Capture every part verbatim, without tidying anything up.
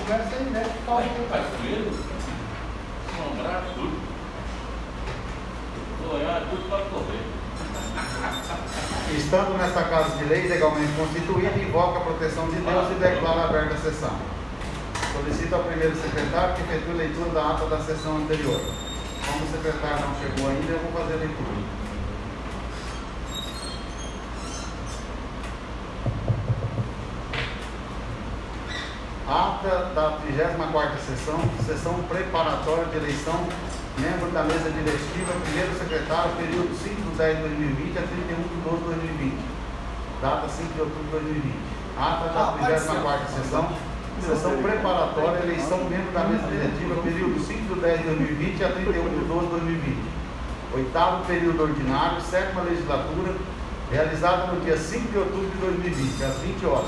conversa aí, né? Faz com ele, sombrar tudo. Olhar tudo para correr. Estando nesta casa de lei legalmente constituída, invoca a proteção de Deus e declara aberta a sessão. Solicito ao primeiro secretário que efetue leitura da ata da sessão anterior. Como o secretário não chegou ainda, eu vou fazer a leitura. Ata da trigésima quarta sessão, sessão preparatória de eleição, membro da mesa diretiva, primeiro secretário, período cinco de dez de dois mil e vinte a trinta e um de doze de dois mil e vinte. Data cinco de outubro de dois mil e vinte. Ata da trigésima quarta sessão, sessão preparatória, eleição, membro da mesa diretiva, período cinco de dez de dois mil e vinte a trinta e um de doze de dois mil e vinte. Oitavo período ordinário, sétima legislatura, realizada no dia cinco de outubro de dois mil e vinte, às vinte horas.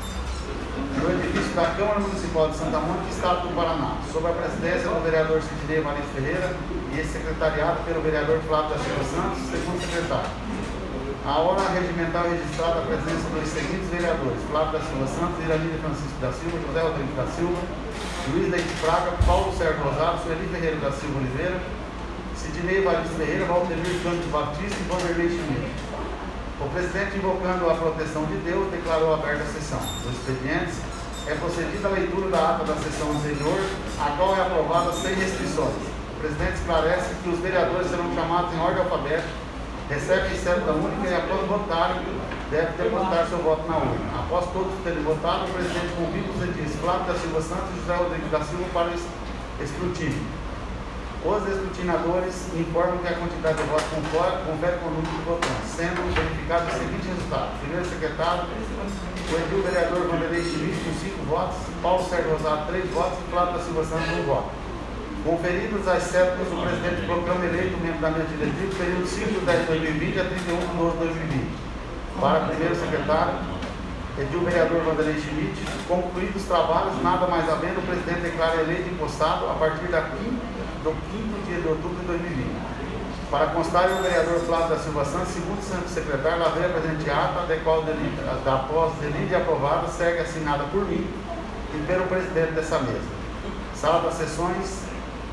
No edifício da Câmara Municipal de Santa Mônica, Estado do Paraná, sob a presidência do vereador Sidnei Evaristo Ferreira e esse secretariado pelo vereador Flávio da Silva Santos, segundo secretário. A hora regimental registrada a presença dos seguintes vereadores: Flávio da Silva Santos, Iranilda Francisco da Silva, José Rodrigues da Silva, Luiz Leite Fraga, Paulo Sérgio Rosário, Sueli Ferreira da Silva Oliveira, Sidnei Evaristo Ferreira, Valtemir Canto Batista e Vanderlei Schmidt. O presidente, invocando a proteção de Deus, declarou aberta a sessão. Os expedientes é procedida a leitura da ata da sessão anterior, a qual é aprovada sem restrições. O presidente esclarece que os vereadores serão chamados em ordem alfabética, recebem cédula única e, após votarem, devem depositar seu voto na urna. Após todos terem votado, o presidente convida os edis Flávio da Silva Santos e José Rodrigues da Silva para o escrutínio. Os escrutinadores informam que a quantidade de votos confere com o número de votantes, sendo verificado o seguinte resultado: primeiro secretário, o edil vereador Vanderlei Schmidt com cinco votos, Paulo Sérgio Rosário três votos e Flávio da Silva Santos um voto. Conferidos as cédulas, o presidente proclama eleito membro da mesa diretiva, período cinco de dez de dois mil e vinte a trinta e um de doze de dois mil e vinte. Para primeiro secretário, edil vereador Vanderlei Schmidt, concluídos os trabalhos, nada mais havendo, o presidente declara eleito e impostado a partir da quinta do quinto dia de outubro de dois mil e vinte. Para constar, o vereador Flávio da Silva Santos, segundo o secretário, lavei a presente ata, da qual da após delírio aprovada, segue assinada por mim e pelo presidente dessa mesa. Sala das sessões,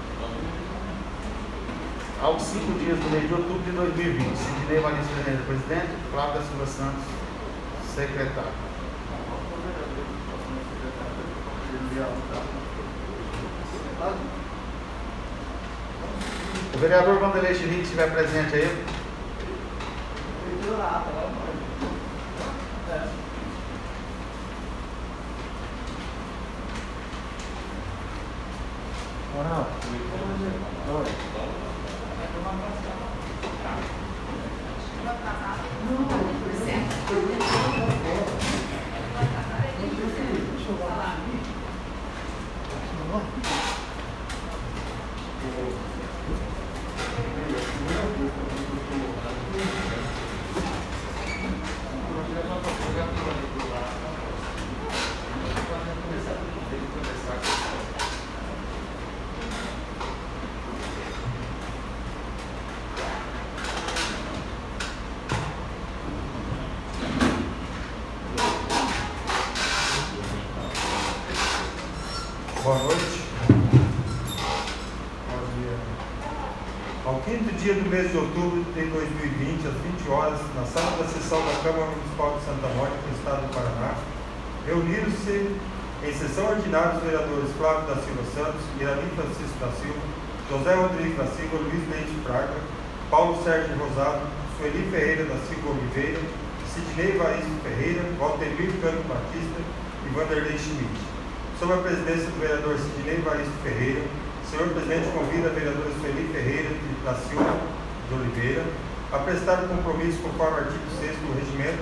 aos cinco dias do mês de outubro de dois mil e vinte. Sidnei Evaristo Ferreira, presidente, Flávio da Silva Santos, secretário. O vereador Vanderlei Schmidt, se estiver presente aí. Moral. Boa noite. Ao quinto dia do mês de outubro de dois mil e vinte, às vinte horas, na sala da sessão da Câmara Municipal de Santa Mônica, no Estado do Paraná, reuniram-se em sessão ordinária os vereadores Flávio da Silva Santos, Irani Francisco da Silva, José Rodrigues da Silva, Luiz Leite Fraga, Paulo Sérgio Rosário, Sueli Ferreira da Silva Oliveira, Sidnei Evaristo Ferreira, Valtemir Canto Batista e Vanderlei Schmidt. Sob a presidência do vereador Sidnei Evaristo Ferreira, o senhor presidente convida a vereadora Sueli Ferreira da Silva de Oliveira a prestar o compromisso conforme o artigo sexto do regimento.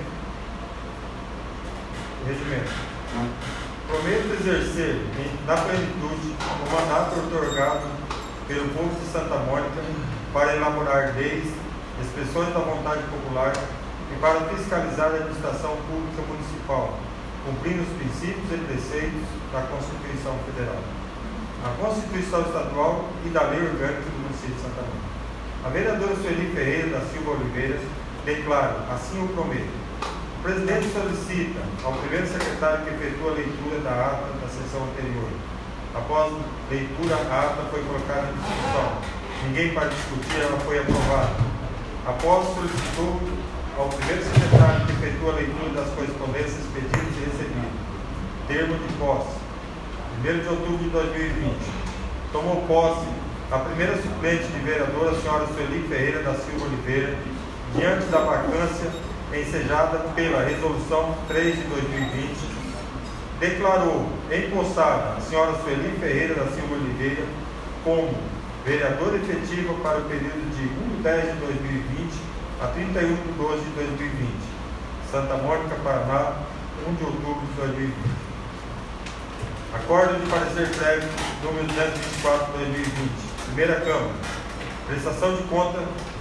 regimento. Prometo exercer na plenitude o mandato otorgado pelo povo de Santa Mônica para elaborar leis, expressões da vontade popular e para fiscalizar a administração pública municipal, cumprindo os princípios e preceitos da Constituição Federal, a Constituição Estadual e da Lei Orgânica do município de Santa Mônica. A vereadora Sueli Ferreira da Silva Oliveira declara, assim o prometo: o presidente solicita ao primeiro secretário que efetua a leitura da ata da sessão anterior. Após leitura, a ata foi colocada em discussão. Ninguém para discutir, ela foi aprovada. Após solicitou ao primeiro secretário que efetua a leitura das correspondências pedidas e recebidas. Termo de posse. primeiro de outubro de dois mil e vinte. Tomou posse a primeira suplente de vereadora, a senhora Sueli Ferreira da Silva Oliveira, diante da vacância ensejada pela Resolução três de dois mil e vinte, declarou empossada a senhora Sueli Ferreira da Silva Oliveira como vereadora efetiva para o período de um de dez de dois mil e vinte a trinta e um de doze de dois mil e vinte. Santa Mônica, Paraná, um de outubro de dois mil e vinte. Acordo de parecer prévio número duzentos e vinte e quatro de dois mil e vinte. Primeira Câmara. Prestação de conta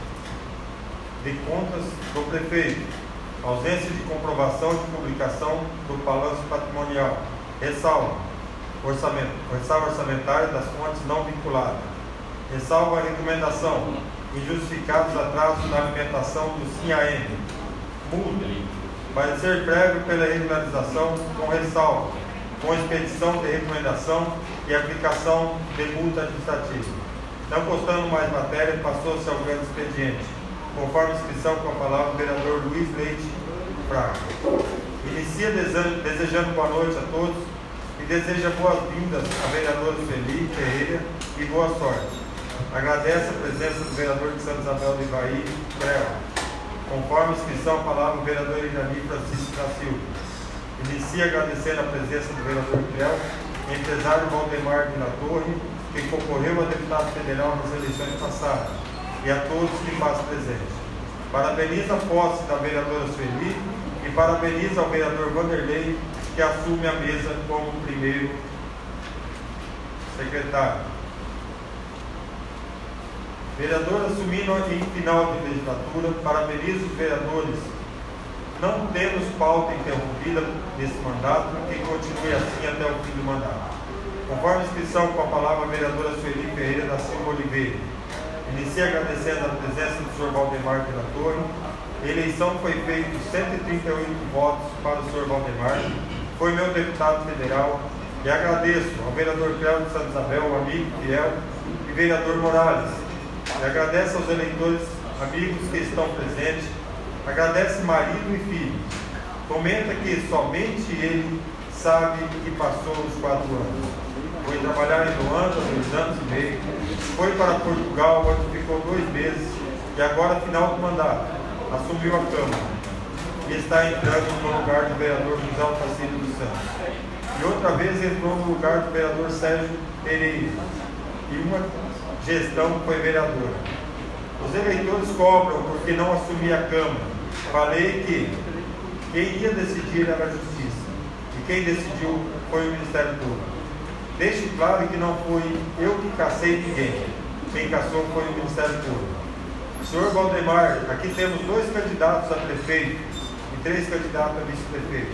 de contas do prefeito. Ausência de comprovação de publicação do balanço patrimonial. Ressalva. Orçamento. Ressalva orçamentária das fontes não vinculadas. Ressalva a recomendação. Injustificados atrasos na alimentação do SINAEM. Multa. Parecer prévio pela regularização com ressalva, com expedição de recomendação e aplicação de multa administrativa. Não constando mais matéria, passou-se ao grande expediente, conforme inscrição com a palavra o vereador Luiz Leite Fraga. Inicia desejando boa noite a todos e deseja boas-vindas à vereadora Sueli Ferreira e boa sorte. Agradece a presença do vereador de Santa Isabel do Ivaí, Creu. Conforme inscrição, a palavra o vereador Irani Francisco da Silva. Inicia agradecendo a presença do vereador Creu, empresário Valdemar de la Torre, que concorreu a deputado federal nas eleições passadas, e a todos que fazem presente. Parabeniza a posse da vereadora Sueli e parabeniza ao vereador Vanderlei, que assume a mesa como primeiro secretário. Vereador assumindo em final de legislatura, parabeniza os vereadores. Não temos pauta interrompida nesse mandato, que continue assim até o fim do mandato. Conforme a inscrição com a palavra a vereadora Sueli Ferreira da Silva Oliveira. Inicia agradecendo a presença do senhor Valdemar de la Torre. A eleição foi feita cento e trinta e oito votos para o senhor Valdemar. Foi meu deputado federal. E agradeço ao vereador Cléo de Santa Isabel, amigo fiel, e vereador Morales. E agradeço aos eleitores, amigos que estão presentes. Agradece marido e filho. Comenta que somente ele sabe que passou os quatro anos. Foi trabalhar em Luanda, dois anos e meio. Foi para Portugal, onde ficou dois meses. E agora, final do mandato, assumiu a Câmara. E está entrando no lugar do vereador José Otacílio dos Santos. E outra vez entrou no lugar do vereador Sérgio Pereira. E uma gestão foi vereadora. Os eleitores cobram porque não assumia a Câmara. Falei que quem ia decidir era a Justiça. E quem decidiu foi o Ministério Público. Deixo claro que não foi eu que cacei ninguém. Quem caçou foi o Ministério Público. Senhor Valdemar, aqui temos dois candidatos a prefeito e três candidatos a vice-prefeito.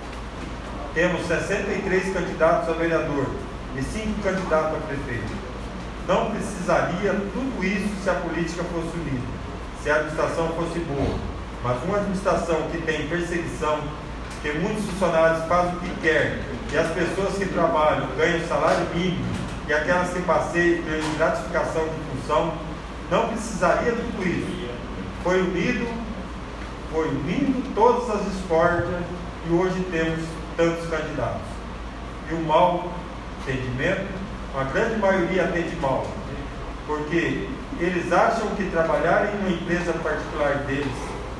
Temos sessenta e três candidatos a vereador e cinco candidatos a prefeito. Não precisaria tudo isso se a política fosse unida, se a administração fosse boa. Mas uma administração que tem perseguição, que muitos funcionários fazem o que querem, e as pessoas que trabalham ganham salário mínimo, e aquelas que passeiam ganham gratificação de função, não precisaria de tudo isso. Foi unido, foi unindo todas as discórdias, e hoje temos tantos candidatos. E o mau entendimento, a grande maioria atende mal, porque eles acham que trabalhar em uma empresa particular deles,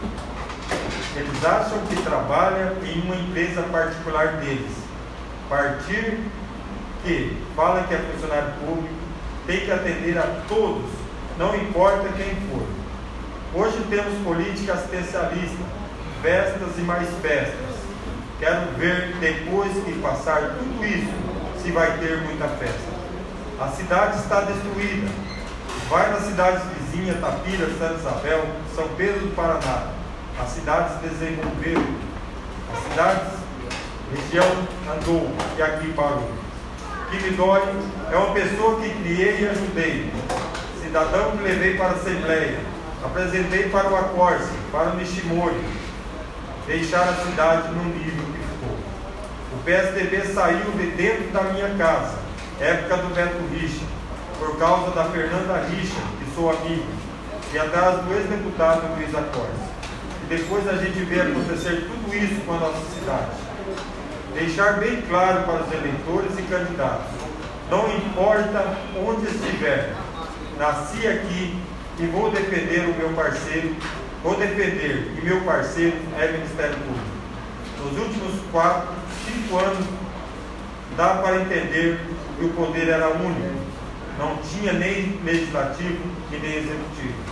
eles acham que trabalham em uma empresa particular deles. Partir que fala que é funcionário público, tem que atender a todos, não importa quem for. Hoje temos política assistencialista, festas e mais festas. Quero ver depois que passar tudo isso, se vai ter muita festa. A cidade está destruída. Vai nas cidades vizinhas, Tapira, Santa Isabel, São Pedro do Paraná. As cidades desenvolveram. As cidades, região andou e aqui parou. O que me dói é uma pessoa que criei e ajudei. Cidadão que levei para a Assembleia. Apresentei para o Acorce, para o Nishimori. deixar a cidade no nível que ficou. O P S D B saiu de dentro da minha casa, época do Beto Richa, por causa da Fernanda Richa, que sou amigo, e atrás do ex-deputado Luiz Acorce. E depois a gente vê acontecer tudo isso com a nossa cidade. Deixar bem claro para os eleitores e candidatos: não importa onde estiver, nasci aqui e vou defender o meu parceiro, vou defender, e meu parceiro é o Ministério Público. Nos últimos quatro, cinco anos, dá para entender que o poder era único, não tinha nem legislativo e nem executivo.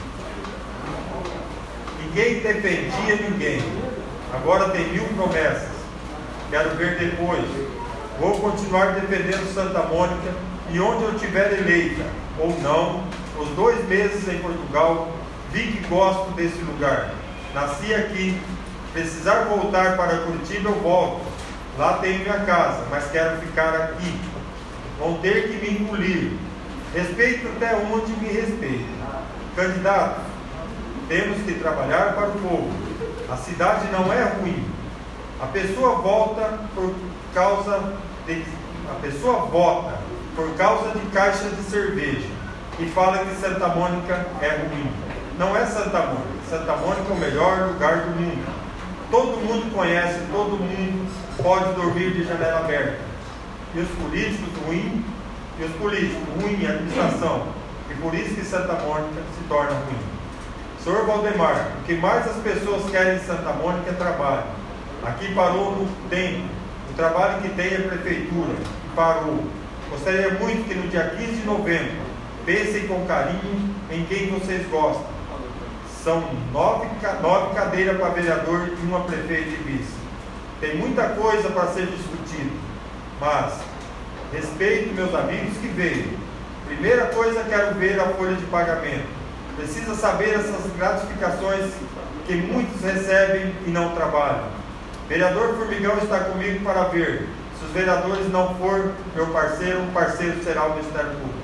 Ninguém defendia ninguém, agora tem mil promessas, quero ver depois. Vou continuar defendendo Santa Mônica e onde eu estiver eleita, ou não, os dois meses em Portugal, vi que gosto desse lugar. Nasci aqui, precisar voltar para Curitiba eu volto. Lá tenho minha casa, mas quero ficar aqui. Vão ter que me engolir. Respeito até onde me respeito. Candidatos, temos que trabalhar para o povo. A cidade não é ruim. A pessoa volta por causa de, a pessoa vota por causa de caixa de cerveja e fala que Santa Mônica é ruim. Não é Santa Mônica. Santa Mônica é o melhor lugar do mundo. Todo mundo conhece, todo mundo pode dormir de janela aberta. E os políticos ruins, e os políticos ruins em administração. E por isso que Santa Mônica se torna ruim. senhor Valdemar, o que mais as pessoas querem em Santa Mônica é trabalho. Aqui parou no tempo. O trabalho que tem é a prefeitura. Parou. Gostaria muito que no dia quinze de novembro pensem com carinho em quem vocês gostam. São nove, nove cadeiras para vereador e uma prefeita e vice. Tem muita coisa para ser discutida, mas respeito meus amigos que veio. Primeira coisa, quero ver a folha de pagamento. Precisa saber essas gratificações que muitos recebem e não trabalham. Vereador Formigão está comigo para ver. Se os vereadores não for meu parceiro, o parceiro será o Ministério Público.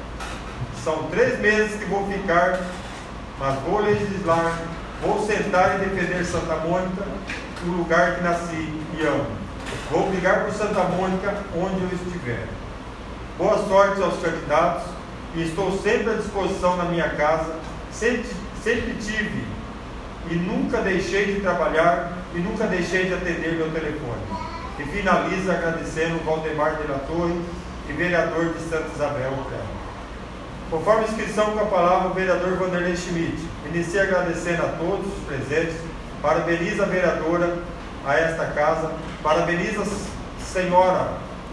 São três meses que vou ficar, mas vou legislar, vou sentar e defender Santa Mônica, o lugar que nasci e amo. Vou brigar por Santa Mônica onde eu estiver. Boa sorte aos candidatos e estou sempre à disposição na minha casa. Sempre, sempre tive e nunca deixei de trabalhar e nunca deixei de atender meu telefone. E finaliza agradecendo o Valdemar de la Torre e vereador de Santa Isabel. Conforme a inscrição com a palavra, o vereador Vanderlei Schmidt. Inicia agradecendo a todos os presentes, parabeniza a vereadora a esta casa, parabeniza a senhora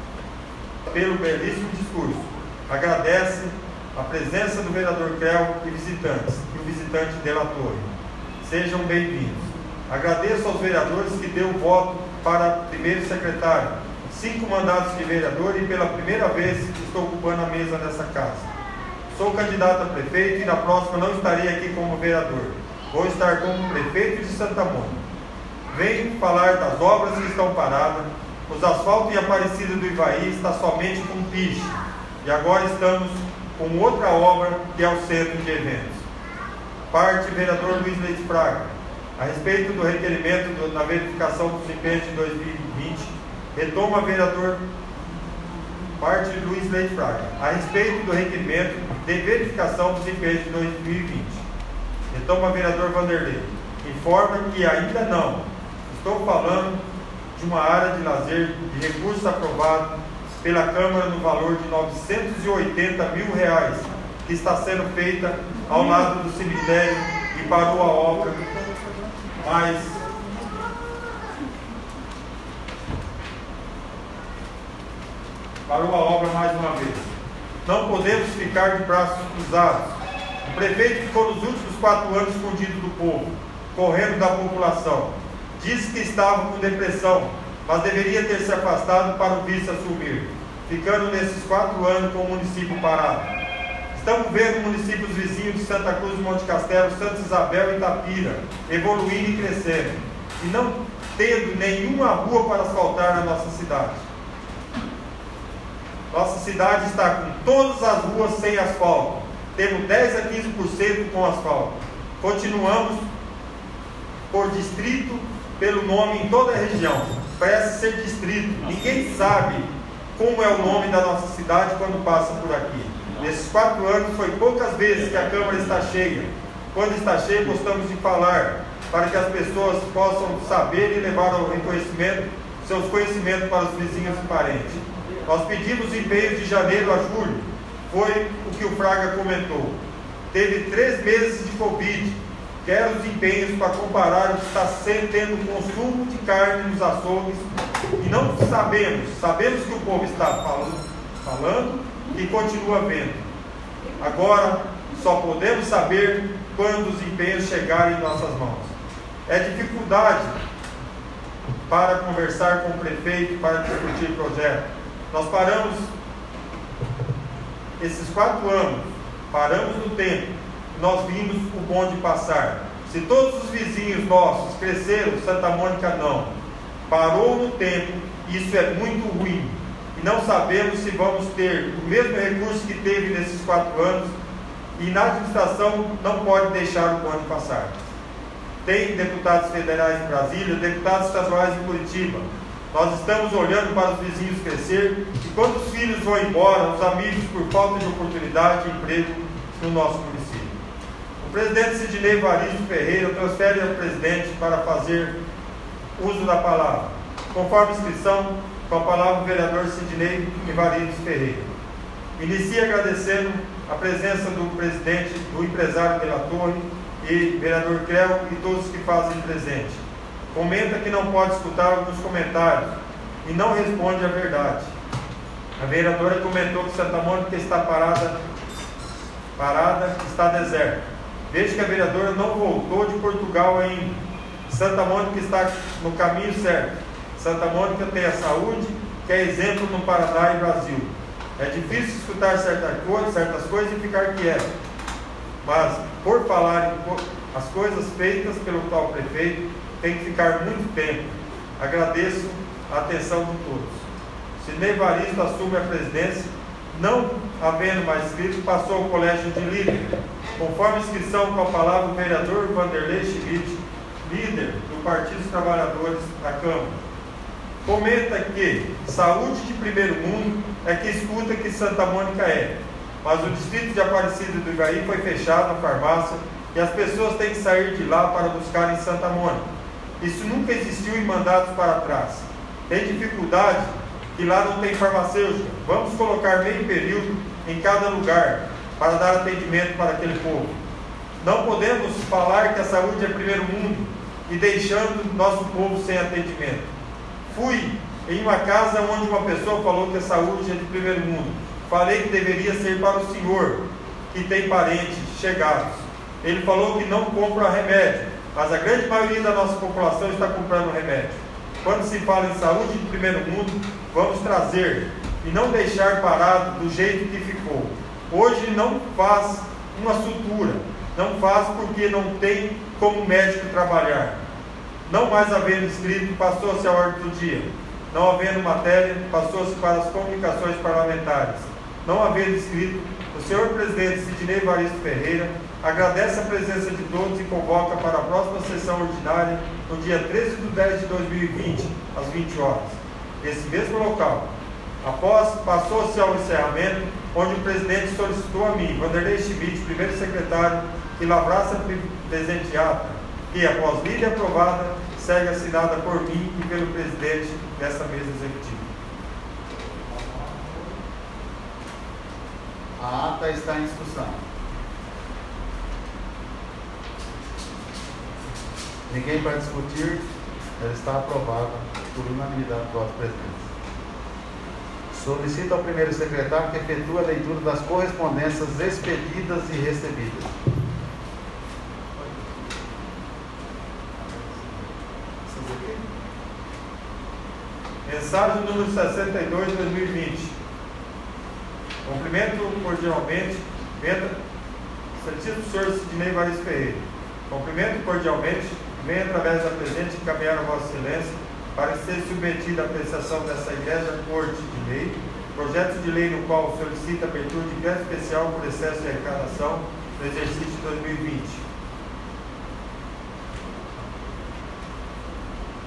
pelo belíssimo discurso, agradece a presença do vereador Creu e visitantes, e o visitante de la Torre. Sejam bem-vindos. Agradeço aos vereadores que deu o voto para primeiro secretário, cinco mandatos de vereador e pela primeira vez estou ocupando a mesa nessa casa. Sou candidato a prefeito e na próxima não estarei aqui como vereador. Vou estar como prefeito de Santa Mônica. Venho falar das obras que estão paradas. Os asfaltos em Aparecida do Ivaí está somente com piche. E agora estamos com outra obra que é o centro de eventos. Parte vereador Luiz Leite Fraga. A respeito do requerimento do, na verificação do desempenho de dois mil e vinte, retoma vereador Parte Luiz Leite Fraga. A respeito do requerimento de verificação do desempenho de dois mil e vinte, retoma vereador Vanderlei. Informa que ainda não. Estou falando de uma área de lazer de recurso aprovado pela Câmara no valor de novecentos e oitenta mil reais, que está sendo feita ao lado do cemitério e parou a obra, mas parou a obra mais uma vez. Não podemos ficar de braços cruzados. O prefeito ficou nos últimos quatro anos escondido do povo, correndo da população. Disse que estava com depressão, mas deveria ter se afastado para o vice assumir, ficando nesses quatro anos com o município parado. Estamos vendo municípios vizinhos de Santa Cruz, Monte Castelo, Santa Isabel e Itapira evoluindo e crescendo, e não tendo nenhuma rua para asfaltar na nossa cidade. Nossa cidade está com todas as ruas sem asfalto, tendo dez a quinze por cento com asfalto. Continuamos por distrito pelo nome em toda a região. Parece ser distrito. Ninguém sabe como é o nome da nossa cidade quando passa por aqui. Nesses quatro anos foi poucas vezes que a Câmara está cheia. Quando está cheia, gostamos de falar, para que as pessoas possam saber e levar ao reconhecimento seus conhecimentos para os vizinhos e parentes. Nós pedimos empenho de janeiro a julho, foi o que o Fraga comentou. Teve três meses de Covid. Quero os empenhos para comparar o que está sendo tendo consumo de carne nos açougues e não sabemos, sabemos que o povo está falando, falando e continua vendo. Agora, só podemos saber quando os empenhos chegarem em nossas mãos. É dificuldade para conversar com o prefeito, para discutir projeto. Nós paramos esses quatro anos, paramos no tempo, nós vimos o bonde passar. Se todos os vizinhos nossos cresceram, Santa Mônica não. Parou no tempo, isso é muito ruim. E não sabemos se vamos ter o mesmo recurso que teve nesses quatro anos, e na administração não pode deixar o bonde passar. Tem deputados federais em Brasília, deputados estaduais em Curitiba. Nós estamos olhando para os vizinhos crescer, e quando os filhos vão embora, os amigos, por falta de oportunidade e emprego no nosso município. O presidente Sidnei Evaristo Ferreira transfere ao presidente para fazer uso da palavra. Conforme inscrição, com a palavra o vereador Sidnei Evaristo Ferreira. Inicia agradecendo a presença do presidente, do empresário de La Torre e vereador Creu e todos que fazem presente. Comenta que não pode escutar alguns comentários e não responde a verdade. A vereadora comentou que Santa Mônica está parada, parada, está deserta. Desde que a vereadora não voltou de Portugal ainda. Santa Mônica está no caminho certo. Santa Mônica tem a saúde, que é exemplo no Paraná e Brasil. É difícil escutar certas coisas, certas coisas e ficar quieto. Mas, por falar em as coisas feitas pelo tal prefeito, tem que ficar muito tempo. Agradeço a atenção de todos. Sidnei Evaristo assume a presidência, não havendo mais inscrito, passou ao colégio de líder. Conforme inscrição, com a palavra o vereador Vanderlei Schmidt, líder do Partido dos Trabalhadores da Câmara. Comenta que saúde de primeiro mundo é que escuta que Santa Mônica é. Mas o distrito de Aparecida do Ivaí foi fechado a farmácia e as pessoas têm que sair de lá para buscar em Santa Mônica. Isso nunca existiu em mandatos para trás. Tem dificuldade que lá não tem farmacêutica. Vamos colocar meio período em cada lugar para dar atendimento para aquele povo. Não podemos falar que a saúde é primeiro mundo e deixando nosso povo sem atendimento. Fui em uma casa onde uma pessoa falou que a saúde é de primeiro mundo. Falei que deveria ser para o senhor, que tem parentes chegados. Ele falou que não compra remédio, mas a grande maioria da nossa população está comprando remédio. Quando se fala em saúde de primeiro mundo, vamos trazer e não deixar parado do jeito que ficou. Hoje não faz uma sutura, não faz porque não tem como médico trabalhar. Não mais havendo escrito, passou-se a ordem do dia. Não havendo matéria, passou-se para as comunicações parlamentares. Não havendo escrito, o senhor presidente Sidnei Evaristo Ferreira agradece a presença de todos e convoca para a próxima sessão ordinária no dia treze de dez de dois mil e vinte, às vinte horas. Nesse mesmo local. Após, passou-se ao encerramento, onde o presidente solicitou a mim, Vanderlei Schmidt, primeiro secretário, que lavrasse a presente ata, que, após lida aprovada, segue assinada por mim e pelo presidente dessa mesa executiva. A ata está em discussão. Ninguém para discutir, ela está aprovada por unanimidade do voto presidente. Solicito ao primeiro secretário que efetue a leitura das correspondências expedidas e recebidas. Mensagem número sessenta e dois de dois mil e vinte. Cumprimento cordialmente, venda, Santíssimo Senhor Sidnei Evaristo Ferreira. Cumprimento cordialmente, venho através da presente encaminhar a Vossa Excelência para ser submetido à apreciação dessa Igreja Corte de Lei, projeto de lei no qual solicita a abertura de crédito especial por excesso de arrecadação no exercício de dois mil e vinte.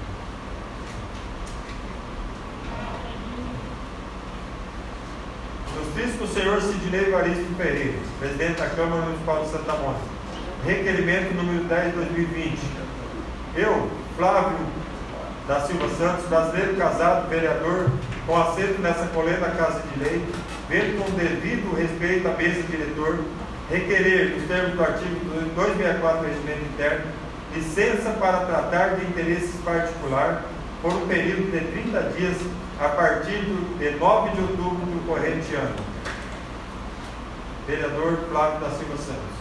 Ilustríssimo senhor Sidnei Evaristo Ferreira, presidente da Câmara Municipal de Santa Mônica. Requerimento número dez de dois mil e vinte. Eu, Flávio da Silva Santos, brasileiro casado, vereador, com assento nessa coleta Casa de Lei, vendo com devido respeito à mesa diretor, requerer, nos termos do artigo duzentos e sessenta e quatro do Regimento Interno, licença para tratar de interesses particulares por um período de trinta dias a partir de nove de outubro do corrente ano. Vereador Flávio da Silva Santos.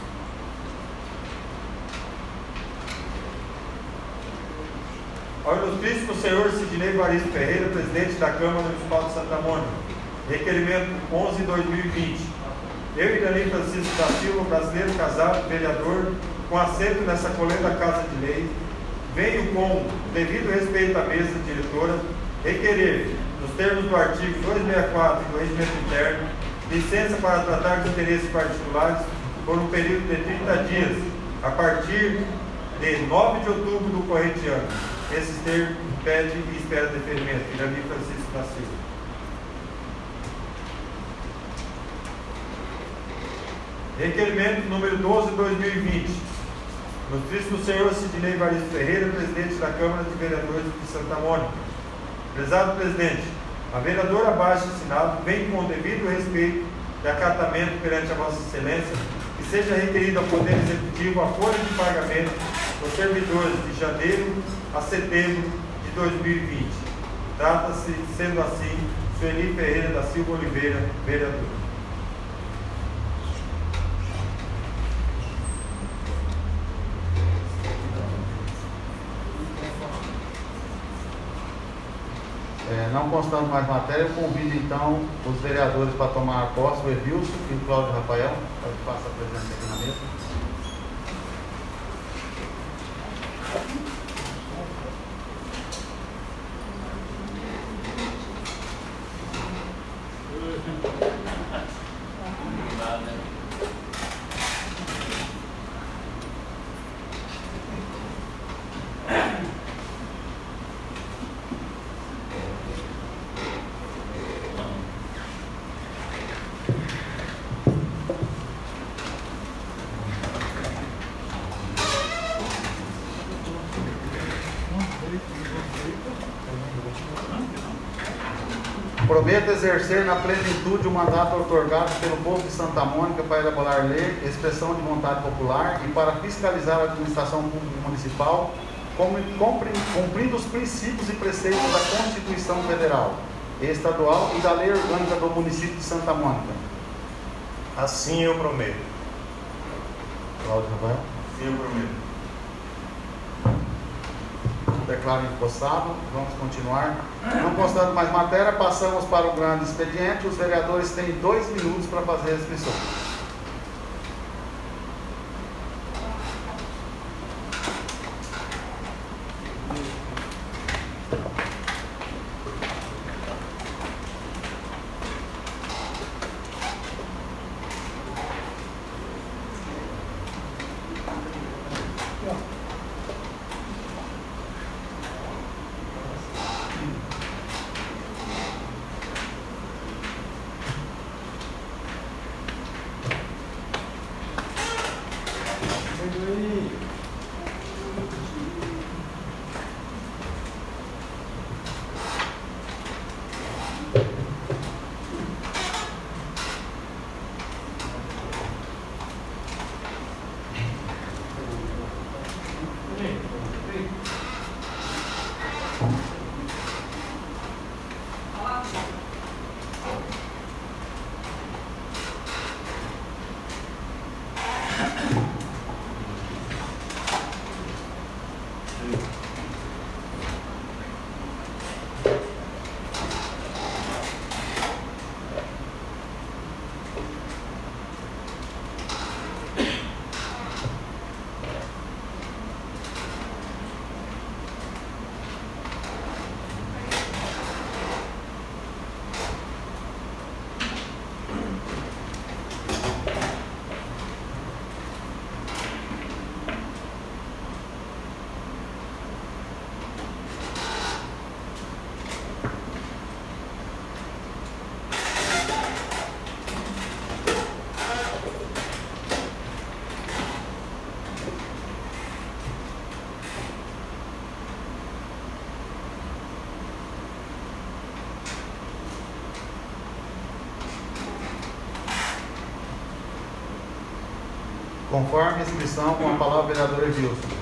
Ao ilustríssimo senhor Sidnei Evaristo Ferreira, presidente da Câmara Municipal de Santa Mônica, requerimento onze de dois mil e vinte. Eu, Irani Francisco da Silva, brasileiro casado, vereador, com assento nessa coleta Casa de Lei, venho com devido respeito à mesa diretora, requerer, nos termos do artigo duzentos e sessenta e quatro do Regimento Interno, licença para tratar de interesses particulares por um período de trinta dias, a partir de nove de outubro do corrente ano. Esses termos pede e espera deferimento. Irani Francisco da Silva. Requerimento número doze de dois mil e vinte. Ilustríssimo senhor Sidnei Evaristo Ferreira, presidente da Câmara de Vereadores de Santa Mônica. Prezado presidente, a vereadora abaixo assinado vem com o devido respeito e acatamento perante a Vossa Excelência que seja requerido ao Poder Executivo a folha de pagamento dos servidores de janeiro a setembro de dois mil e vinte. Trata-se, sendo assim, Sueli Ferreira da Silva Oliveira, vereador. É, não constando mais matéria, eu convido então os vereadores para tomar posse, o Edilson e o Cláudio Rafael, para que faça a presença aqui na mesa. Prometo exercer na plenitude o mandato otorgado pelo povo de Santa Mônica para elaborar lei, expressão de vontade popular e para fiscalizar a administração pública municipal, cumprindo os princípios e preceitos da Constituição Federal e Estadual e da Lei Orgânica do Município de Santa Mônica. Assim eu prometo. Cláudio Rafael. Sim, eu prometo. Declaro empossado. Vamos continuar. Não constando mais matéria, passamos para o grande expediente. Os vereadores têm dois minutos para fazer as inscrições. Conforme a inscrição com a palavra vereador Edilson.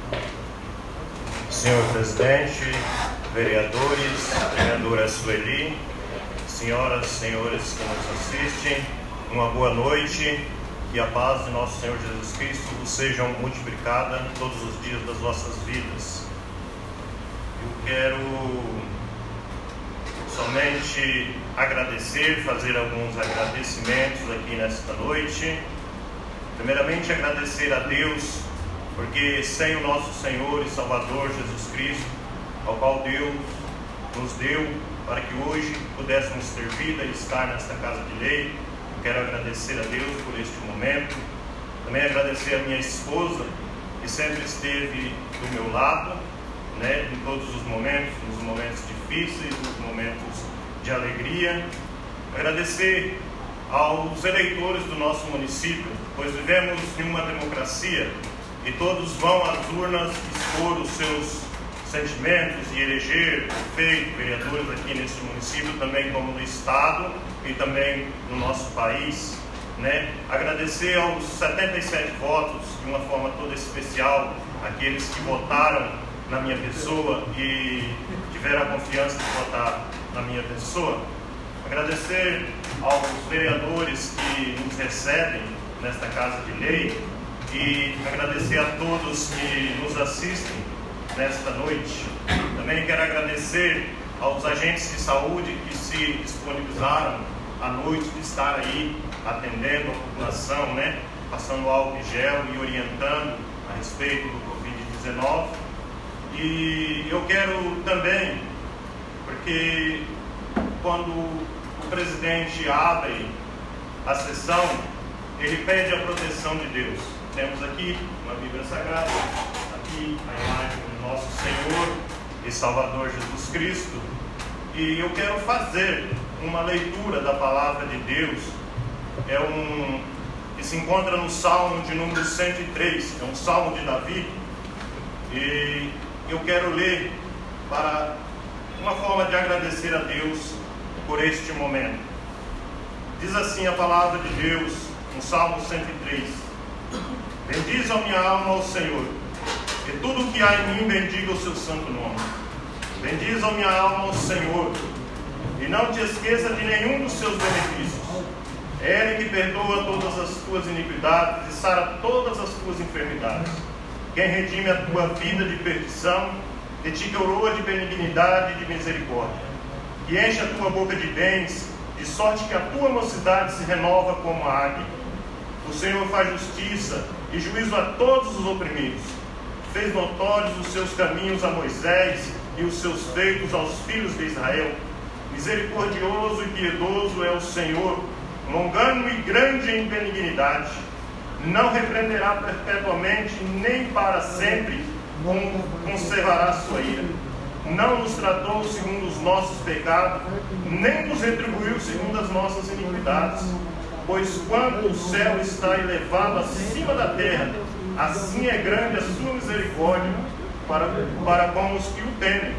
Senhor presidente, vereadores, vereadora Sueli, senhoras e senhores que nos assistem, uma boa noite, que a paz de nosso Senhor Jesus Cristo vos seja multiplicada todos os dias das vossas vidas. Eu quero somente agradecer, fazer alguns agradecimentos aqui nesta noite. Primeiramente, agradecer a Deus, porque sem o nosso Senhor e Salvador Jesus Cristo, ao qual Deus nos deu para que hoje pudéssemos ter vida e estar nesta casa de lei, eu quero agradecer a Deus por este momento. Também agradecer a minha esposa, que sempre esteve do meu lado, né, em todos os momentos, nos momentos difíceis, nos momentos de alegria. Agradecer aos eleitores do nosso município, pois vivemos em uma democracia e todos vão às urnas expor os seus sentimentos e eleger prefeito, vereadores aqui neste município, também como no estado e também no nosso país, né? Agradecer aos setenta e sete votos, de uma forma toda especial, aqueles que votaram na minha pessoa e tiveram a confiança de votar na minha pessoa. Agradecer aos vereadores que nos recebem nesta casa de lei e agradecer a todos que nos assistem nesta noite. Também quero agradecer aos agentes de saúde que se disponibilizaram à noite de estar aí atendendo a população, né? Passando álcool em gel e orientando a respeito do covid dezenove. E eu quero também, porque quando o presidente abre a sessão, ele pede a proteção de Deus. Temos aqui uma Bíblia Sagrada, aqui a imagem do nosso Senhor e Salvador Jesus Cristo, e eu quero fazer uma leitura da palavra de Deus. É um que se encontra no Salmo de número cento e três, é um Salmo de Davi, e eu quero ler para uma forma de agradecer a Deus por este momento. Diz assim a palavra de Deus no Salmo cento e três: bendiz a minha alma ao Senhor, e tudo que há em mim bendiga o seu santo nome. Bendiz a minha alma ao Senhor, e não te esqueça de nenhum dos seus benefícios. É Ele que perdoa todas as tuas iniquidades e sara todas as tuas enfermidades. Quem redime a tua vida de perdição, e te coroa de benignidade e de misericórdia. Que enche a tua boca de bens, de sorte que a tua mocidade se renova como a águia. O Senhor faz justiça e juízo a todos os oprimidos. Fez notórios os seus caminhos a Moisés e os seus feitos aos filhos de Israel. Misericordioso e piedoso é o Senhor, longânimo e grande em benignidade. Não repreenderá perpetuamente, nem para sempre conservará a sua ira. Não nos tratou segundo os nossos pecados, nem nos retribuiu segundo as nossas iniquidades. Pois quando o céu está elevado acima da terra, assim é grande a sua misericórdia para, para com os que o temem.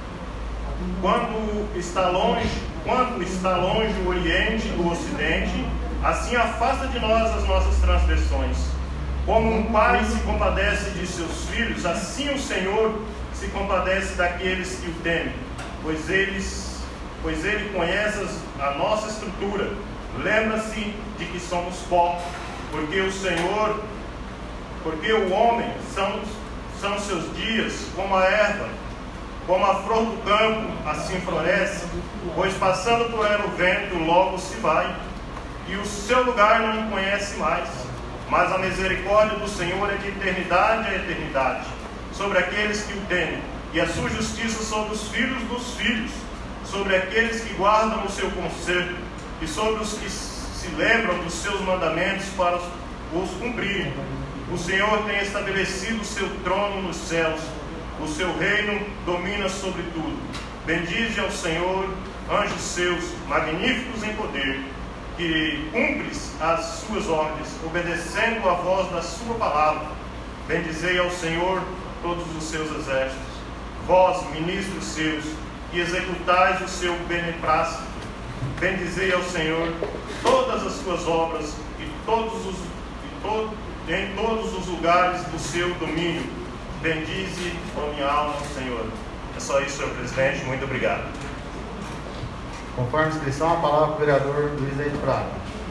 Quando está longe, quando está longe o Oriente do Ocidente, assim afasta de nós as nossas transgressões. Como um pai se compadece de seus filhos, assim o Senhor se compadece daqueles que o temem, pois, eles, pois Ele conhece a nossa estrutura. Lembra-se de que somos pó, porque o Senhor, porque o homem são, são seus dias como a erva, como a flor do campo, assim floresce, pois passando por ela o vento, logo se vai, e o seu lugar não o conhece mais. Mas a misericórdia do Senhor é de eternidade a eternidade, sobre aqueles que o temem, e a sua justiça sobre os filhos dos filhos, sobre aqueles que guardam o seu conserto, e sobre os que se lembram dos seus mandamentos para os cumprirem. O Senhor tem estabelecido o seu trono nos céus, o seu reino domina sobre tudo. Bendize ao Senhor, anjos seus, magníficos em poder, que cumpres as suas ordens, obedecendo a voz da sua palavra. Bendizei ao Senhor todos os seus exércitos, vós, ministros seus, que executais o seu beneplácito. Bendizei ao Senhor todas as suas obras e todos os, e to, e em todos os lugares do seu domínio. Bendize a minha alma, Senhor. É só isso, senhor presidente. Muito obrigado. Conforme a inscrição, a palavra para o vereador Luiz Leite Braga.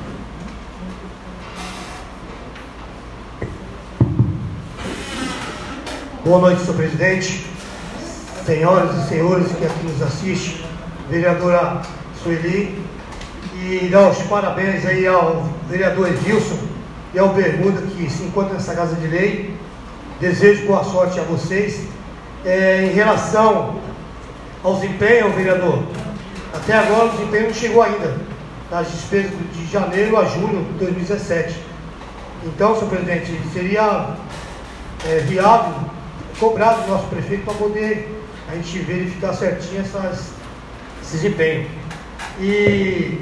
Boa noite, senhor presidente, senhoras e senhores que aqui nos assistem, vereadora Sueli, e dar os parabéns aí ao vereador Edilson e ao Bermuda que se encontra nessa casa de lei. Desejo boa sorte a vocês. É, em relação ao desempenho, vereador, até agora o desempenho não chegou ainda, nas despesas de janeiro a julho de dois mil e dezessete. Então, senhor presidente, seria é, viável cobrar do nosso prefeito para poder a gente verificar certinho essas, esse desempenho. E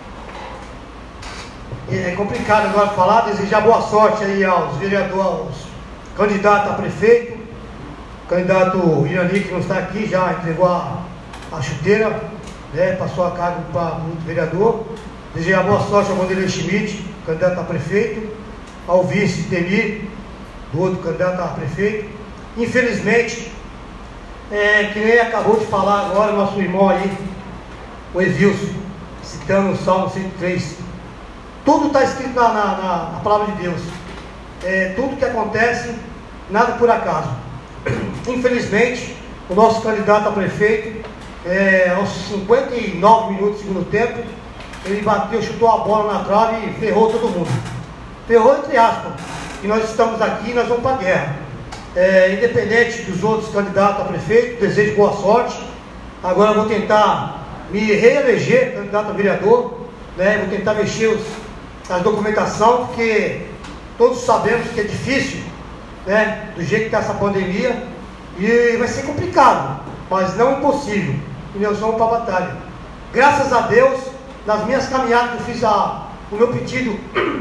é complicado agora falar, desejar boa sorte aí aos vereadores, aos candidatos a prefeito. O candidato Irani, que não está aqui, já entregou a, a chuteira, né, passou a cargo para o vereador. Desejar boa sorte ao Vanderlei Schmidt, candidato a prefeito, ao vice Temir, do outro candidato a prefeito. Infelizmente, é, que nem acabou de falar agora, nosso irmão aí, o Edilson, citando o Salmo cento e três. Tudo está escrito na, na, na, na palavra de Deus. É, tudo que acontece, nada por acaso. Infelizmente, o nosso candidato a prefeito, é, aos cinquenta e nove minutos do segundo tempo, ele bateu, chutou a bola na trave e ferrou todo mundo. Ferrou entre aspas. E nós estamos aqui e nós vamos para a guerra. É, independente dos outros candidatos a prefeito, desejo boa sorte. Agora eu vou tentar me reeleger candidato a vereador, né? Vou tentar mexer os, as documentação, porque todos sabemos que é difícil, né? Do jeito que está essa pandemia, e vai ser complicado, mas não impossível. E nós vamos para a batalha. Graças a Deus, nas minhas caminhadas que eu fiz a, o meu pedido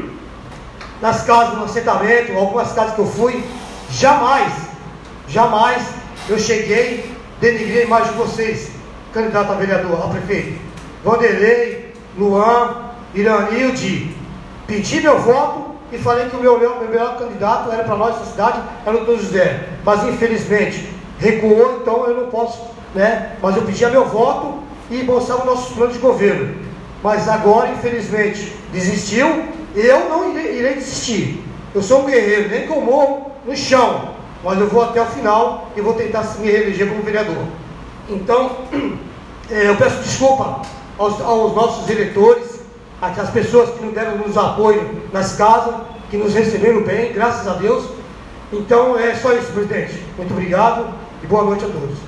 nas casas no assentamento, algumas casas que eu fui, jamais, jamais eu cheguei, denigrei a imagem de vocês, candidato a vereador, a prefeito. Vanderlei, Luan, Iranilde, pedi meu voto e falei que o meu, meu melhor candidato era para nós, essa cidade, era o doutor José. Mas infelizmente recuou, então eu não posso, né? Mas eu pedia meu voto e mostrava nossos planos de governo. Mas agora, infelizmente, desistiu. Eu não irei, irei desistir. Eu sou um guerreiro, nem que eu morro no chão, mas eu vou até o final e vou tentar me reeleger como vereador. Então, eu peço desculpa aos, aos nossos eleitores, às pessoas que nos deram nos apoio nas casas, que nos receberam bem, graças a Deus. Então, é só isso, presidente. Muito obrigado e boa noite a todos.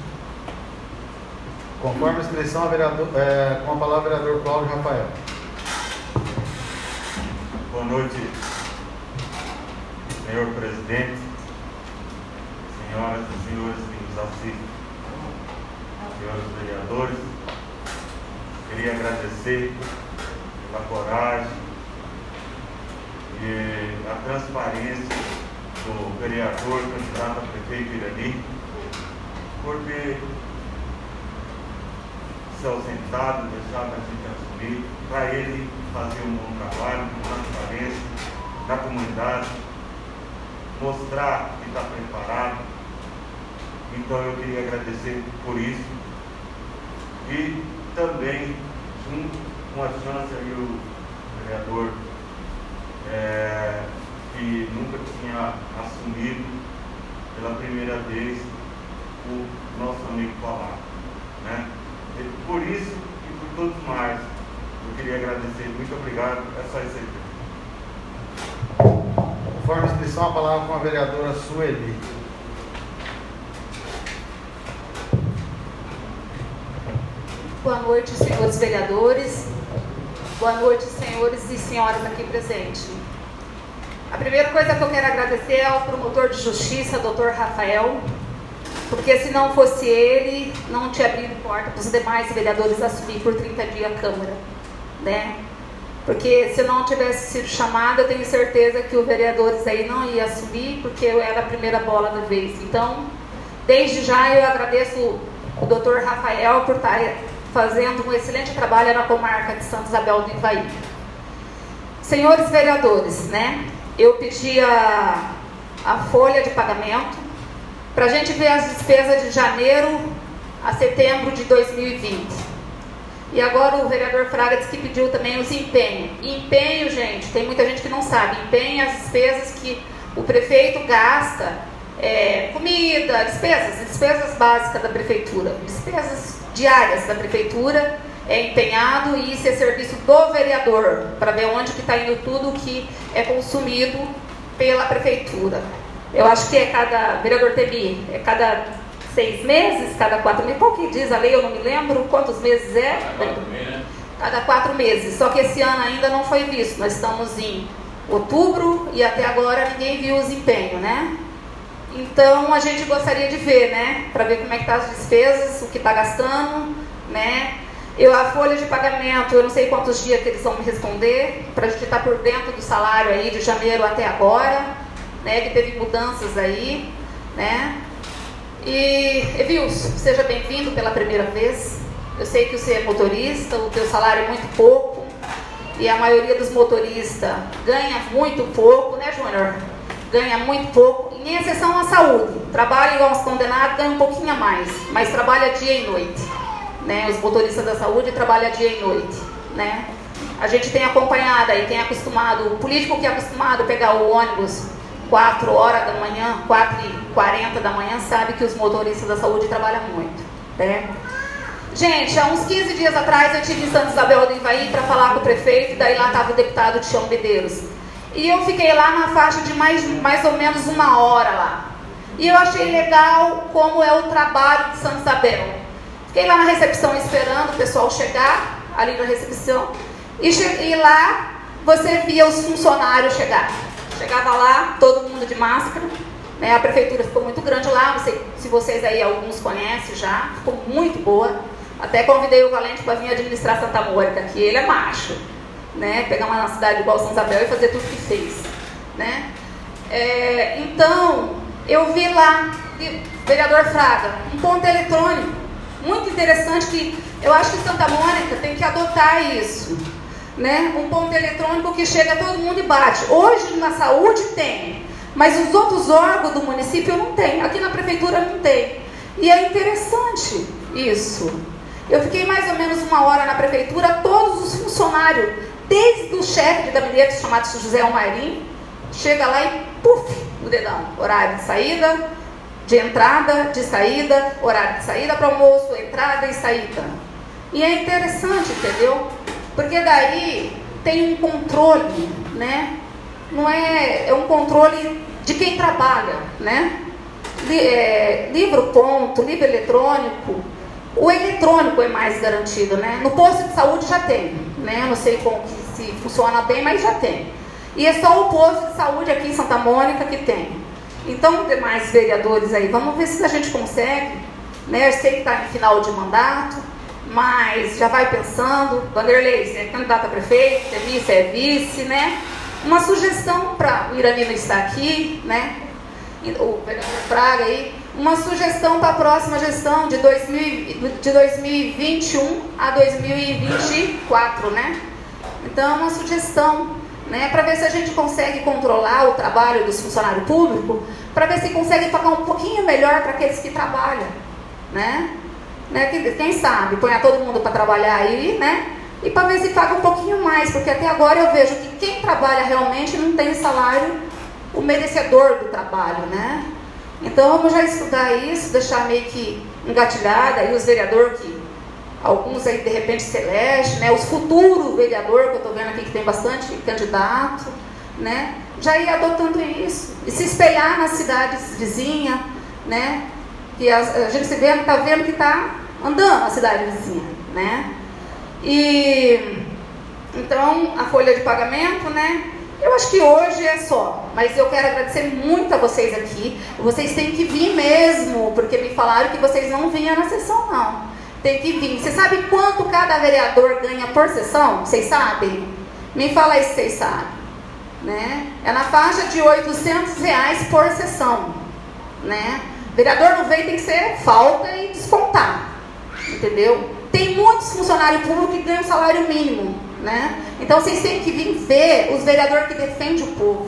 Conforme a inscrição, a vereador, é, com a palavra, o vereador Cláudio Rafael. Boa noite, senhor presidente, senhoras e senhores que nos assistem, senhores vereadores. Queria agradecer pela coragem e a transparência do vereador candidato a prefeito Irani, por ter se ausentado, deixado a gente assumir, para ele fazer um bom trabalho, com transparência da comunidade, mostrar que está preparado. Então eu queria agradecer por isso. E também, junto com a chance aí, o vereador é, que nunca tinha assumido pela primeira vez o nosso amigo Palácio, né? E por isso e por todos mais, eu queria agradecer. Muito obrigado. É só isso aí. Conforme a inscrição, a palavra com a vereadora Sueli. Boa noite, senhores vereadores. Boa noite, senhores e senhoras aqui presentes. A primeira coisa que eu quero agradecer é ao promotor de justiça, doutor Rafael, porque se não fosse ele, não tinha abrido porta para os demais vereadores assumir por trinta dias a Câmara, né? Porque se não tivesse sido chamado, eu tenho certeza que os vereadores aí não iam assumir, porque eu era a primeira bola da vez. Então, desde já eu agradeço o doutor Rafael por estar fazendo um excelente trabalho na comarca de Santa Isabel do Ivaí. Senhores vereadores, né? eu pedi a, a folha de pagamento para a gente ver as despesas de janeiro a setembro de dois mil e vinte. E agora o vereador Fraga disse que pediu também os empenhos. Empenho, gente, tem muita gente que não sabe. Empenho é as despesas que o prefeito gasta, é, comida, despesas, despesas básicas da prefeitura, despesas diárias da prefeitura, é empenhado, e isso é serviço do vereador, para ver onde que está indo tudo que é consumido pela prefeitura. Eu acho que é cada, vereador Tebi, é cada seis meses, cada quatro meses, qual que diz a lei, eu não me lembro quantos meses é? Cada quatro meses, né? Cada quatro meses, só que esse ano ainda não foi visto, nós estamos em outubro e até agora ninguém viu os empenhos, né? Então a gente gostaria de ver, né? Para ver como é que tá as despesas, o que está gastando, né? Eu, a folha de pagamento, eu não sei quantos dias que eles vão me responder, para a gente estar por dentro do salário aí de janeiro até agora, né? Que teve mudanças aí, né? E, Evilson, seja bem-vindo pela primeira vez. Eu sei que você é motorista, o teu salário é muito pouco, e a maioria dos motoristas ganha muito pouco, né, Júnior? Ganha muito pouco, em exceção à saúde. Trabalha igual uns condenados, ganha um pouquinho a mais, mas trabalha dia e noite, né? Os motoristas da saúde trabalham dia e noite, né? A gente tem acompanhado aí, tem acostumado, o político que é acostumado a pegar o ônibus quatro horas da manhã, quatro e quarenta da manhã, sabe que os motoristas da saúde trabalham muito, né? Gente, há uns quinze dias atrás eu estive em Santa Isabel do Ivaí para falar com o prefeito, daí lá estava o deputado Tião Medeiros. E eu fiquei lá na faixa de mais, mais ou menos uma hora lá. E eu achei legal como é o trabalho de Santa Isabel. Fiquei lá na recepção esperando o pessoal chegar, ali na recepção, e, che e lá você via os funcionários chegar. Chegava lá, todo mundo de máscara, né? A prefeitura ficou muito grande lá, não sei se vocês aí alguns conhecem já, ficou muito boa. Até convidei o Valente para vir administrar Santa Mônica, que ele é macho, né? Pegar uma cidade igual São Isabel e fazer tudo que fez, né? É, então, eu vi lá, vereador Fraga, um ponto eletrônico, muito interessante, que eu acho que Santa Mônica tem que adotar isso, né? Um ponto eletrônico que chega a todo mundo e bate. Hoje na saúde tem, mas os outros órgãos do município não tem, aqui na prefeitura não tem. E é interessante isso. Eu fiquei mais ou menos uma hora na prefeitura, todos os funcionários, desde o chefe de gabinete chamado José Almarim, chega lá e puf, o dedão, horário de saída, de entrada, de saída, horário de saída para almoço, entrada e saída. E é interessante, entendeu? Porque daí tem um controle, né? Não é, é um controle de quem trabalha, né? Li, é, livro ponto, livro eletrônico. O eletrônico é mais garantido, né? No posto de saúde já tem, né? Não sei como que se funciona bem, mas já tem. E é só o posto de saúde aqui em Santa Mônica que tem. Então, demais vereadores aí, vamos ver se a gente consegue, né? Eu sei que está em final de mandato, mas já vai pensando. Vanderlei, você é candidato a prefeito, é vice, é vice, né? Uma sugestão para o Iranino estar aqui, né? O vereador Fraga aí, uma sugestão para a próxima gestão de, dois mil, de dois mil e vinte e um a dois mil e vinte e quatro, né? Então, uma sugestão, né, para ver se a gente consegue controlar o trabalho dos funcionários públicos, para ver se consegue pagar um pouquinho melhor para aqueles que trabalham, né? né? Quem sabe, põe todo mundo para trabalhar aí, né? E para ver se paga um pouquinho mais, porque até agora eu vejo que quem trabalha realmente não tem salário o merecedor do trabalho, né? Então vamos já estudar isso, deixar meio que engatilhada, e os vereadores que, alguns aí de repente Celeste, né? Os futuros vereadores, que eu estou vendo aqui que tem bastante candidato, né? Já ir adotando isso, e se espelhar nas cidades vizinhas, né? Que a, a gente se vê, está vendo que está andando a cidade vizinha, né? E então a folha de pagamento, né? Eu acho que hoje é só, mas eu quero agradecer muito a vocês aqui. Vocês têm que vir mesmo, porque me falaram que vocês não vinham na sessão, não. Tem que vir. Você sabe quanto cada vereador ganha por sessão? Vocês sabem? Me fala aí se vocês sabem, né? É na faixa de oitocentos reais por sessão, né? Vereador não vem, tem que ser falta e descontar, entendeu? Tem muitos funcionários públicos que ganham salário mínimo, né? Então vocês têm que vir ver os vereadores que defendem o povo,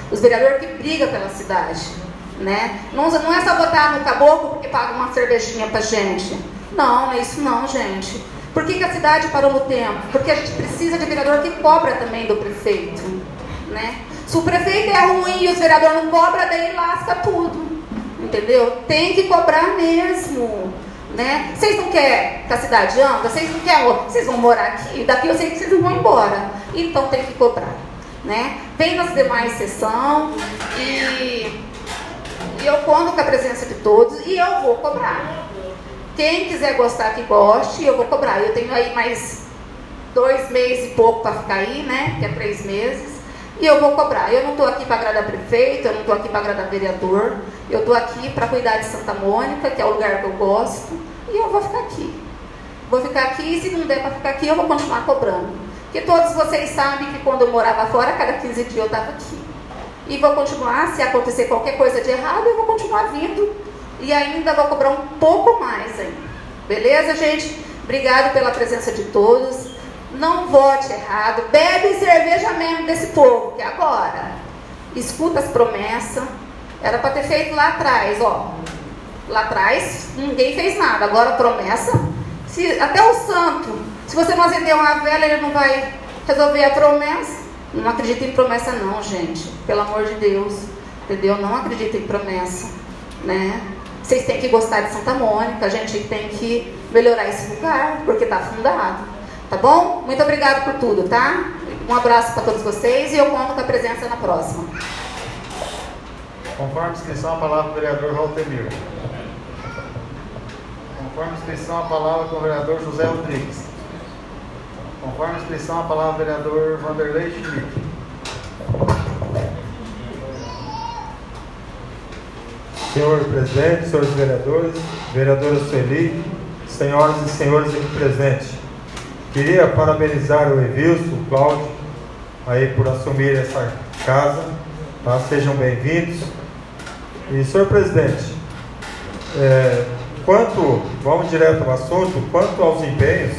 Os vereadores que brigam pela cidade, né? Não, não é só botar no caboclo porque paga uma cervejinha pra gente. Não, não é isso não, gente. Por que que a cidade parou no tempo? Porque a gente precisa de vereador que cobra também do prefeito, né? Se o prefeito é ruim e os vereadores não cobram, daí lasca tudo, entendeu? Tem que cobrar mesmo, né? Vocês não querem que a cidade anda? Vocês não querem? Vocês vão morar aqui? Daqui eu sei que vocês não vão embora. Então tem que cobrar, né? Vem nas demais sessões e, e eu conto com a presença de todos e eu vou cobrar. Quem quiser gostar que goste, eu vou cobrar. Eu tenho aí mais dois meses e pouco para ficar aí, né? Que é três meses. E eu vou cobrar. Eu não estou aqui para agradar prefeito, eu não estou aqui para agradar vereador. Eu estou aqui para cuidar de Santa Mônica, que é o lugar que eu gosto. E eu vou ficar aqui. Vou ficar aqui e se não der para ficar aqui, eu vou continuar cobrando. Porque todos vocês sabem que quando eu morava fora, cada quinze dias eu estava aqui. E vou continuar, se acontecer qualquer coisa de errado, eu vou continuar vindo. E ainda vou cobrar um pouco mais ainda. Beleza, gente? Obrigado pela presença de todos. Não vote errado. Bebe cerveja mesmo desse povo, que agora. Escuta as promessas. Era para ter feito lá atrás, ó. Lá atrás, ninguém fez nada. Agora promessa. Se, até o santo. Se você não acender uma vela, ele não vai resolver a promessa. Não acredita em promessa não, gente. Pelo amor de Deus. Entendeu? Não acredita em promessa. Né? Vocês têm que gostar de Santa Mônica, a gente tem que melhorar esse lugar, porque está afundado. Tá bom? Muito obrigado por tudo, tá? Um abraço para todos vocês e eu conto com a presença na próxima. Conforme a inscrição, a palavra do vereador Valtemir. Conforme a inscrição, a palavra com o vereador José Rodrigues. Conforme a inscrição, a palavra do vereador Vanderlei Schmidt. Senhor presidente, senhores vereadores, vereadora Sueli, senhoras e senhores aqui presentes, queria parabenizar o Evilson, o Cláudio, aí por assumir essa casa, tá? Sejam bem-vindos. E, senhor presidente, é, quanto, vamos direto ao assunto, quanto aos empenhos,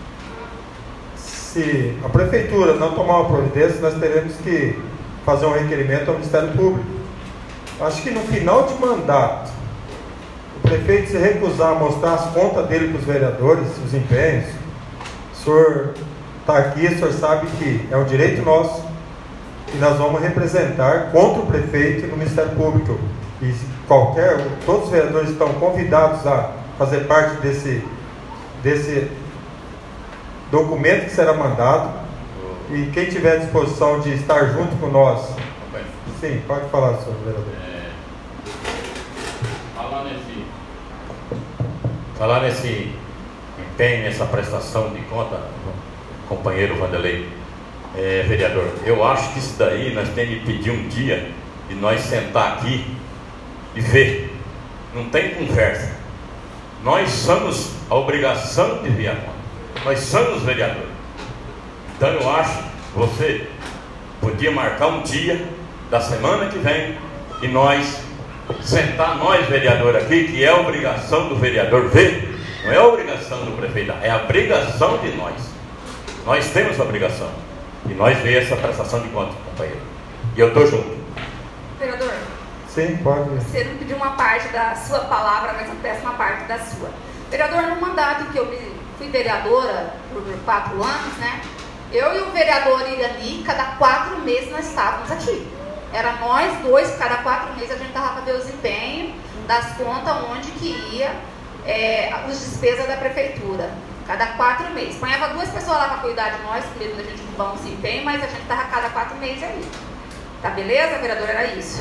se a prefeitura não tomar uma providência, nós teremos que fazer um requerimento ao Ministério Público. Acho que no final de mandato, o prefeito se recusar a mostrar as contas dele para os vereadores, os empenhos, o senhor está aqui, o senhor sabe que é um direito nosso e nós vamos representar contra o prefeito no Ministério Público. E qualquer, todos os vereadores estão convidados a fazer parte desse, desse documento que será mandado. E quem tiver à disposição de estar junto com nós. Sim, pode falar, senhor vereador. É, falar nesse, Falar nesse empenho, nessa prestação de conta, companheiro Vanderlei, é, vereador, eu acho que isso daí nós temos que pedir um dia de nós sentar aqui e ver. Não tem conversa. Nós somos a obrigação de ver a conta. Nós somos vereadores. Então eu acho que você podia marcar um dia da semana que vem e nós sentar, nós vereadores aqui, que é a obrigação do vereador ver, não é a obrigação do prefeito, é a obrigação de nós. Nós temos a obrigação e nós ver essa prestação de contas, companheiro. E eu estou junto. Vereador, sim, pode. você não pediu uma parte da sua palavra, mas não peço uma parte da sua. Vereador, no mandato que eu fui vereadora por quatro anos, né? Eu e o vereador Irani, cada quatro meses nós estávamos aqui. Era nós dois, cada quatro meses a gente estava para ver os empenhos das contas, onde que ia é, as despesas da prefeitura. Cada quatro meses. Ponhava duas pessoas lá para cuidar de nós, porque a gente não vamos se empenho, mas a gente estava cada quatro meses aí. Tá beleza, vereador? Era isso.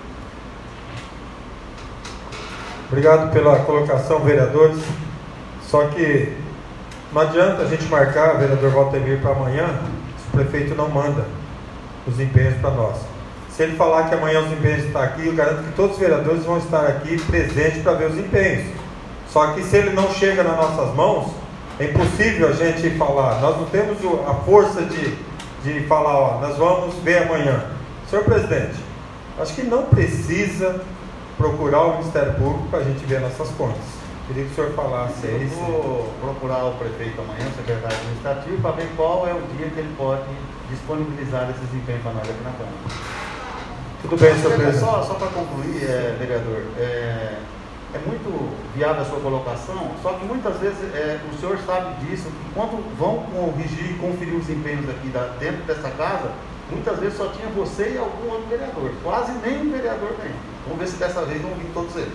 Obrigado pela colocação, vereadores. Só que não adianta a gente marcar, vereador Valtemir, para amanhã, se o prefeito não manda os empenhos para nós. Se ele falar que amanhã os empenhos estão aqui, eu garanto que todos os vereadores vão estar aqui presentes para ver os empenhos. Só que se ele não chega nas nossas mãos, é impossível a gente falar. Nós não temos a força de, de falar, ó, nós vamos ver amanhã. Senhor presidente, acho que não precisa procurar o Ministério Público para a gente ver nossas contas. Queria que o senhor falasse Eu aí. vou procurar o prefeito amanhã, o secretário administrativo, para ver qual é o dia que ele pode disponibilizar esses empenhos para nós aqui na Câmara. Tudo bem, senhor presidente. Só, só para concluir, é, vereador, é, é muito viável a sua colocação, só que muitas vezes é, o senhor sabe disso, que quando vão corrigir e conferir os empenhos aqui da, dentro dessa casa, muitas vezes só tinha você e algum outro vereador. Quase nenhum vereador vem. Vamos ver se dessa vez vão vir todos eles.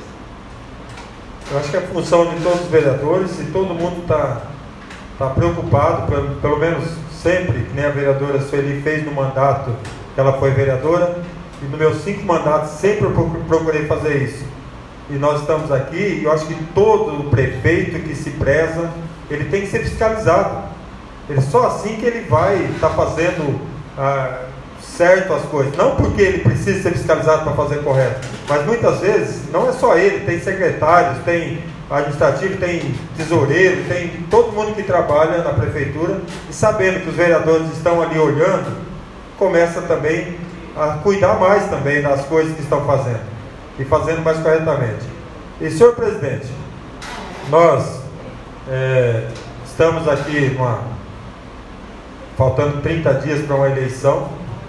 Eu acho que é a função de todos os vereadores, e todo mundo está tá preocupado, pelo, pelo menos sempre, que nem a vereadora Sueli fez no mandato que ela foi vereadora, e nos meus cinco mandatos sempre eu procurei fazer isso. E nós estamos aqui, e eu acho que todo prefeito que se preza, ele tem que ser fiscalizado. Ele, só assim que ele vai estar tá fazendo ah, certo as coisas. Não porque ele precisa ser fiscalizado para fazer correto, mas muitas vezes não é só ele, tem secretários, tem administrativo, tem tesoureiro, tem todo mundo que trabalha na prefeitura, e sabendo que os vereadores estão ali olhando, começa também a cuidar mais também das coisas que estão fazendo e fazendo mais corretamente. E, senhor presidente, nós é, estamos aqui numa, faltando trinta dias para uma eleição,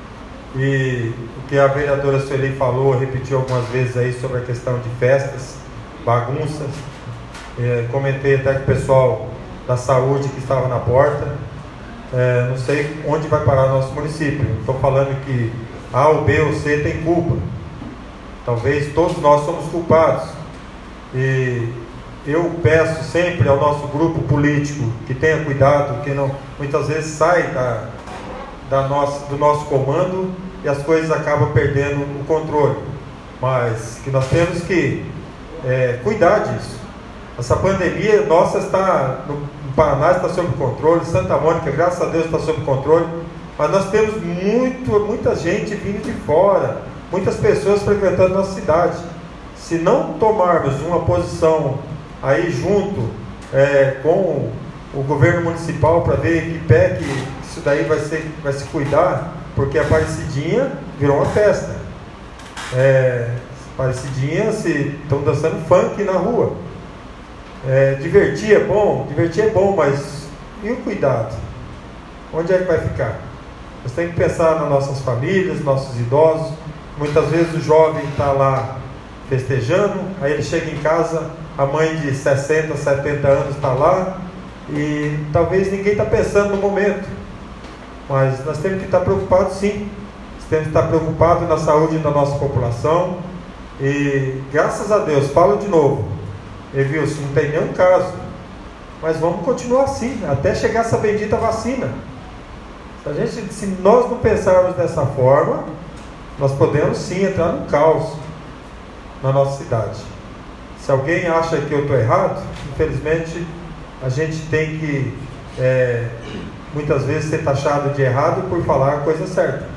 e o que a vereadora Sueli falou, repetiu algumas vezes aí sobre a questão de festas, bagunças. É, comentei até com o pessoal da saúde que estava na porta. É, não sei onde vai parar nosso município. Estou falando que A ou B ou C tem culpa. Talvez todos nós somos culpados. E eu peço sempre ao nosso grupo político que tenha cuidado, que não, muitas vezes sai da, da nossa, do nosso comando e as coisas acabam perdendo o controle. Mas que nós temos que é, cuidar disso. Essa pandemia nossa está no, no Paraná está sob controle, Santa Mônica, graças a Deus, está sob controle, mas nós temos muito, muita gente vindo de fora, muitas pessoas frequentando nossa cidade. Se não tomarmos uma posição aí junto é, com o governo municipal para ver que pé que isso daí vai, ser, vai se cuidar, porque a Aparecidinha virou uma festa. É, Aparecidinha se estão dançando funk na rua. É, divertir é bom, divertir é bom, mas e o cuidado? Onde é que vai ficar? Nós temos que pensar nas nossas famílias, nossos idosos. Muitas vezes o jovem está lá festejando, aí ele chega em casa, a mãe de sessenta, setenta anos está lá, e talvez ninguém está pensando no momento, mas nós temos que estar preocupados sim, nós temos que estar preocupados na saúde da nossa população, e graças a Deus, falo de novo, Evilson, não tem nenhum caso, mas vamos continuar assim, até chegar essa bendita vacina. Se, a gente, se nós não pensarmos dessa forma, nós podemos sim entrar no caos na nossa cidade. Se alguém acha que eu estou errado, infelizmente a gente tem que é, muitas vezes ser taxado de errado por falar a coisa certa.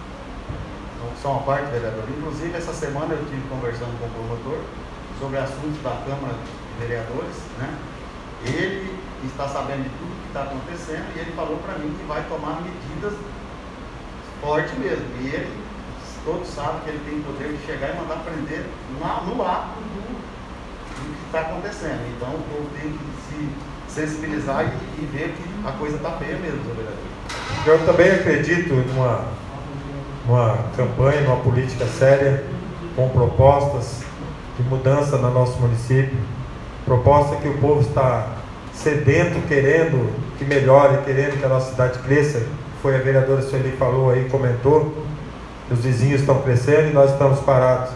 Só uma parte, vereador. Inclusive essa semana eu estive conversando com o promotor sobre assuntos da Câmara de Vereadores, né? Ele está sabendo de tudo que está acontecendo e ele falou para mim que vai tomar medidas fortes mesmo. E ele, todos sabem que ele tem poder de chegar e mandar prender na, no ato do, do que está acontecendo. Então o povo tem que se sensibilizar e, e ver que a coisa está feia mesmo, vereador. Eu também acredito numa, numa campanha, numa política séria, com propostas de mudança no nosso município, proposta que o povo está sedento, querendo que melhore, querendo que a nossa cidade cresça. Foi a vereadora Sueli falou aí, comentou, os vizinhos estão crescendo e nós estamos parados.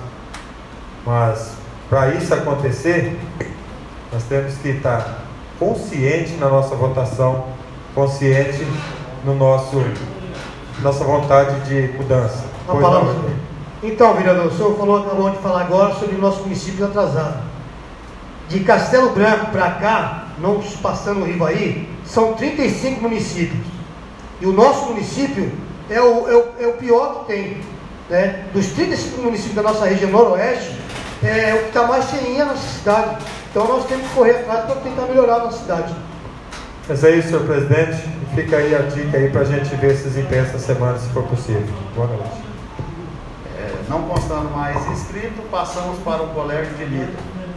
Mas para isso acontecer, nós temos que estar consciente na nossa votação, consciente no nosso nossa vontade de mudança. A palavra. Então, vereador, o senhor falou, acabou de falar agora sobre o nosso município atrasado. De Castelo Branco para cá, não passando o rio aí, são trinta e cinco municípios. E o nosso município é o, é o, é o pior que tem. Né? Dos trinta e cinco municípios da nossa região noroeste, é o que está mais cheinho a nossa cidade. Então nós temos que correr atrás para tentar melhorar a nossa cidade. Mas é isso, senhor presidente. E fica aí a dica aí para a gente ver esses empenhos essa semana, se for possível. Boa noite. É, não constando mais inscrito, passamos para o colégio de líder.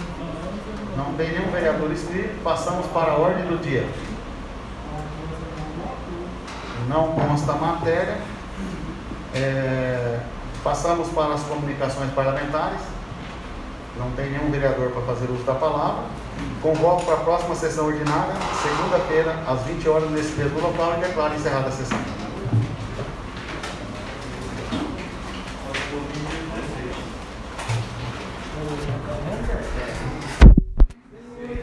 Não tem nenhum vereador inscrito, passamos para a ordem do dia. Não consta a matéria. É, Passamos para as comunicações parlamentares. Não tem nenhum vereador para fazer uso da palavra. Convoco para a próxima sessão ordinária, segunda-feira, às vinte horas, nesse mesmo local, e declaro encerrada a sessão.